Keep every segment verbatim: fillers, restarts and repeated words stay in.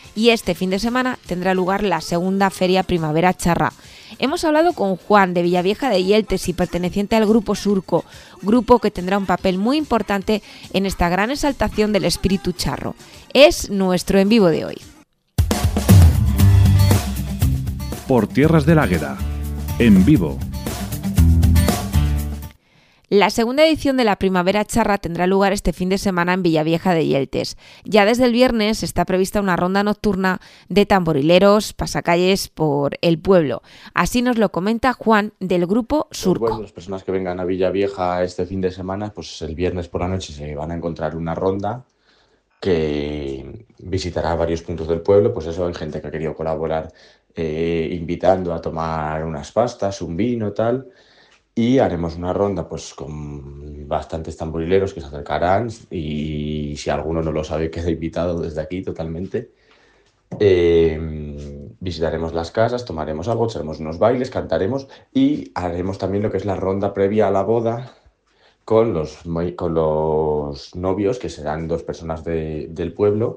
y este fin de semana tendrá lugar la segunda Feria Primavera Charra. Hemos hablado con Juan de Villavieja de Yeltes y perteneciente al Grupo Surco, grupo que tendrá un papel muy importante en esta gran exaltación del espíritu charro. Es nuestro en vivo de hoy. Por Tierras del Águeda, en vivo. La segunda edición de la Primavera Charra tendrá lugar este fin de semana en Villavieja de Yeltes. Ya desde el viernes está prevista una ronda nocturna de tamborileros, pasacalles por el pueblo. Así nos lo comenta Juan del Grupo Surco. Pues bueno, las personas que vengan a Villavieja este fin de semana, pues el viernes por la noche se van a encontrar una ronda que visitará varios puntos del pueblo. Pues eso, hay gente que ha querido colaborar eh, invitando a tomar unas pastas, un vino, tal. Y haremos una ronda pues con bastantes tamborileros que se acercarán, y si alguno no lo sabe queda invitado desde aquí totalmente. Eh, visitaremos las casas, tomaremos algo, echaremos unos bailes, cantaremos y haremos también lo que es la ronda previa a la boda con los, con los novios, que serán dos personas de, del pueblo.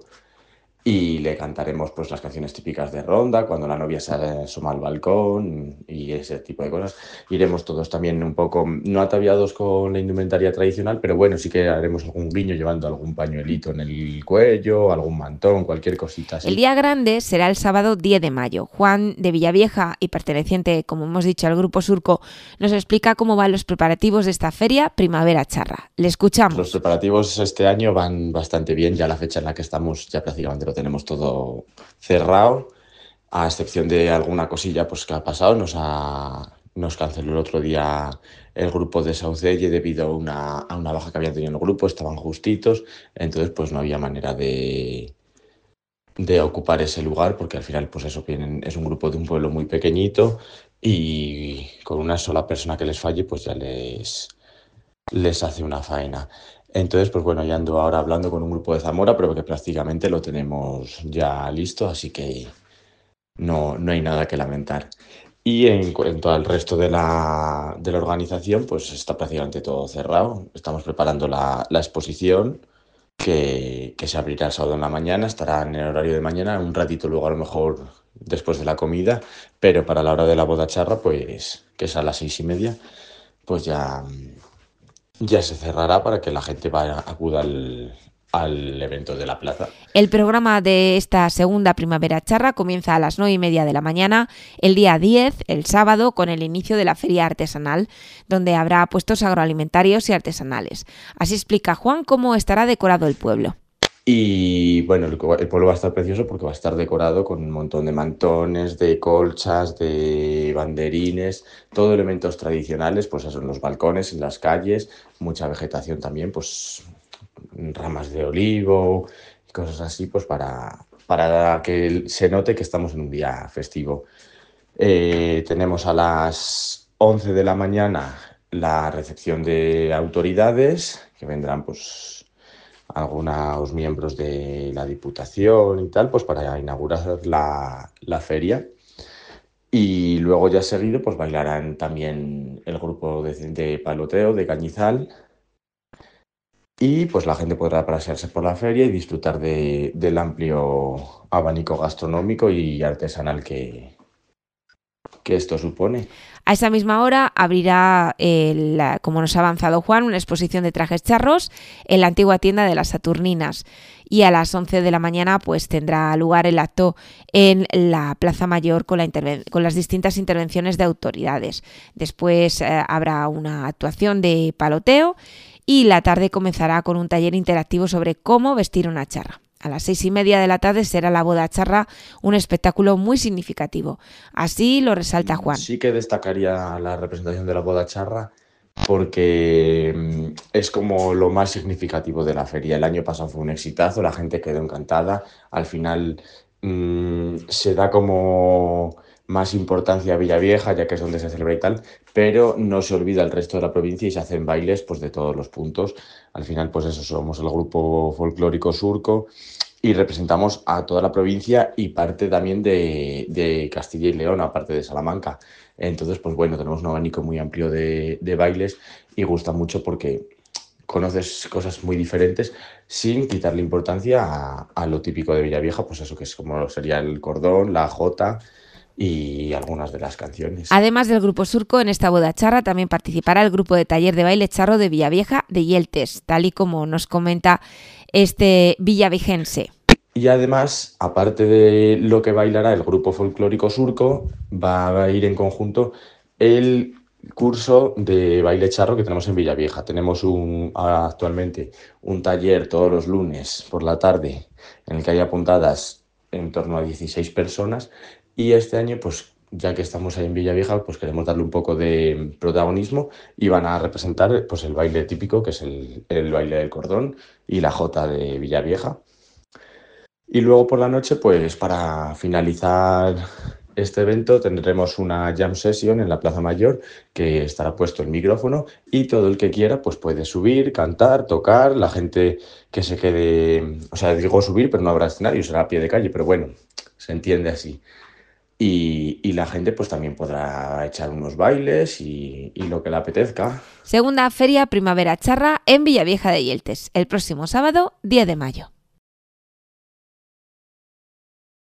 Y le cantaremos pues las canciones típicas de ronda, cuando la novia se asoma al balcón y ese tipo de cosas. Iremos todos también un poco, no ataviados con la indumentaria tradicional, pero bueno, sí que haremos algún guiño llevando algún pañuelito en el cuello, algún mantón, cualquier cosita así. El día grande será el sábado diez de mayo. Juan de Villavieja y perteneciente, como hemos dicho, al Grupo Surco, nos explica cómo van los preparativos de esta feria Primavera Charra. Le escuchamos. Los preparativos este año van bastante bien, ya la fecha en la que estamos ya prácticamente lo tenemos todo cerrado, a excepción de alguna cosilla pues que ha pasado. Nos ha, nos canceló el otro día el grupo de Saucelle debido a una, a una baja que habían tenido en el grupo, estaban justitos, entonces pues no había manera de, de ocupar ese lugar, porque al final pues eso, vienen, es un grupo de un pueblo muy pequeñito y con una sola persona que les falle pues ya les, les hace una faena. Entonces, pues bueno, ya ando ahora hablando con un grupo de Zamora, pero que prácticamente lo tenemos ya listo, así que no, no hay nada que lamentar. Y en cuanto al resto de la, de la organización, pues está prácticamente todo cerrado. Estamos preparando la, la exposición que, que se abrirá el sábado en la mañana, estará en el horario de mañana, un ratito luego a lo mejor después de la comida, pero para la hora de la boda charra, pues que es a las seis y media, pues ya... ya se cerrará para que la gente vaya, acuda al, al evento de la plaza. El programa de esta segunda Primavera Charra comienza a las nueve y media de la mañana, el día diez, el sábado, con el inicio de la feria artesanal, donde habrá puestos agroalimentarios y artesanales. Así explica Juan cómo estará decorado el pueblo. Y bueno, el pueblo va a estar precioso porque va a estar decorado con un montón de mantones, de colchas, de banderines, todo elementos tradicionales, pues eso, en los balcones, en las calles, mucha vegetación también, pues ramas de olivo y cosas así, pues para, para que se note que estamos en un día festivo. Eh, tenemos a las once de la mañana la recepción de autoridades, que vendrán pues algunos miembros de la Diputación y tal, pues para inaugurar la, la feria. Y luego ya seguido pues bailarán también el grupo de, de paloteo de Cañizal, y pues la gente podrá pasearse por la feria y disfrutar de, del amplio abanico gastronómico y artesanal que, que esto supone. A esa misma hora abrirá, el, como nos ha avanzado Juan, una exposición de trajes charros en la antigua tienda de las Saturninas. Y a las once de la mañana pues tendrá lugar el acto en la Plaza Mayor con, la interven- con las distintas intervenciones de autoridades. Después eh, habrá una actuación de paloteo y la tarde comenzará con un taller interactivo sobre cómo vestir una charra. A las seis y media de la tarde será la boda charra, un espectáculo muy significativo. Así lo resalta Juan. Sí que destacaría la representación de la boda charra porque es como lo más significativo de la feria. El año pasado fue un exitazo, la gente quedó encantada. Al final mmm, se da como más importancia a Villavieja, ya que es donde se celebra y tal, pero no se olvida el resto de la provincia y se hacen bailes pues, de todos los puntos. Al final, pues eso, somos el grupo folclórico Surco y representamos a toda la provincia y parte también de, de Castilla y León, aparte de Salamanca. Entonces, pues bueno, tenemos un abanico muy amplio de, de bailes y gusta mucho porque conoces cosas muy diferentes sin quitarle importancia a, a lo típico de Villavieja, pues eso que es como sería el cordón, la jota y algunas de las canciones. Además del grupo Surco, en esta boda charra también participará el grupo de taller de baile charro de Villavieja de Yeltes, tal y como nos comenta este villavigense. Y además, aparte de lo que bailará el grupo folclórico Surco, va a ir en conjunto el curso de baile charro que tenemos en Villavieja. Tenemos un, actualmente un taller todos los lunes por la tarde en el que hay apuntadas en torno a dieciséis personas, y este año, pues ya que estamos ahí en Villavieja, pues queremos darle un poco de protagonismo y van a representar pues el baile típico, que es el, el baile del cordón y la jota de Villavieja. Y luego por la noche, pues para finalizar este evento tendremos una jam session en la Plaza Mayor, que estará puesto el micrófono y todo el que quiera pues puede subir, cantar, tocar. La gente que se quede, o sea, digo subir, pero no habrá escenario, será a pie de calle, pero bueno, se entiende así. Y, y la gente pues también podrá echar unos bailes y, y lo que le apetezca. Segunda Feria Primavera Charra en Villavieja de Yeltes, el próximo sábado, diez de mayo.